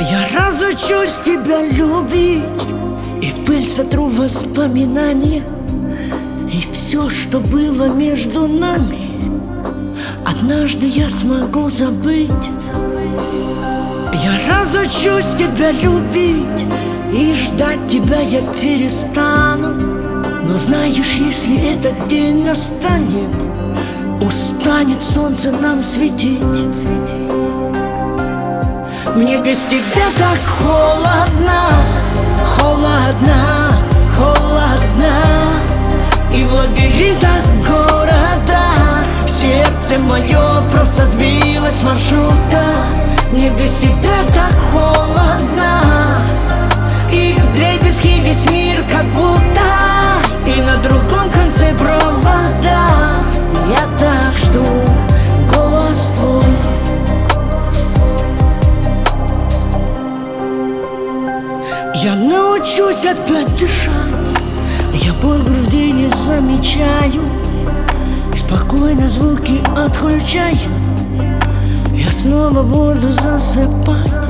Я разучусь тебя любить, и в пыль сотру воспоминания, и все, что было между нами, однажды я смогу забыть. Я разучусь тебя любить, и ждать тебя я перестану. Но знаешь, если этот день настанет, устанет солнце нам светить. Мне без тебя так холодно, холодно, холодно. И в лабиринтах города сердце мое просто сбилось с маршрута. Мне без тебя так холодно, и вдребезги весь мир как будто, и на другом конце провода. Я так жду голос твой. Я научусь опять дышать, я боль в груди не замечаю, спокойно звуки отключаю. Я снова буду засыпать.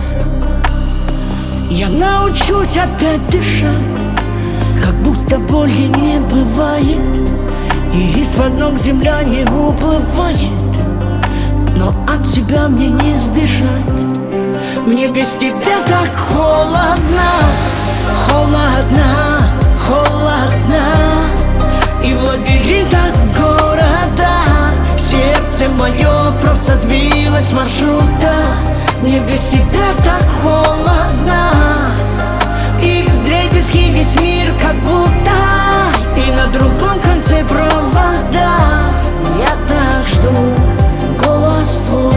Я научусь опять дышать, как будто боли не бывает, и из-под ног земля не уплывает. Но от себя мне не сбежать. Мне без тебя так холодно, холодно, холодно. И в лабиринтах города сердце мое просто сбилось с маршрута. Мне без тебя так холодно, и вдребезги весь мир как будто, и на другом конце провода. Я так жду голос твой.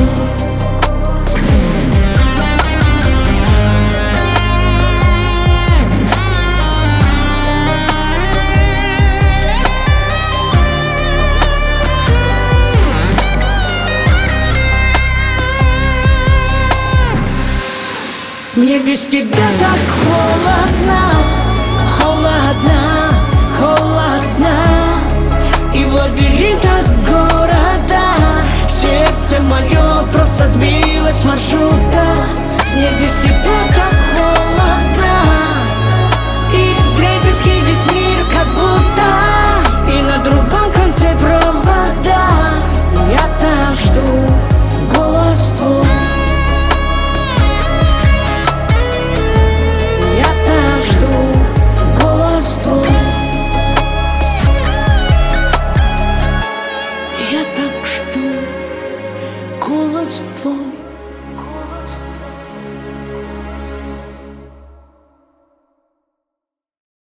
Мне без тебя так холодно, холодно, холодно. И в лабиринтах города сердце мое просто сбилось с маршрута. Мне без тебя так холодно, и вдребезги весь мир как будто, и на другом конце провода. Я так жду голос твой. Я так жду голос твой.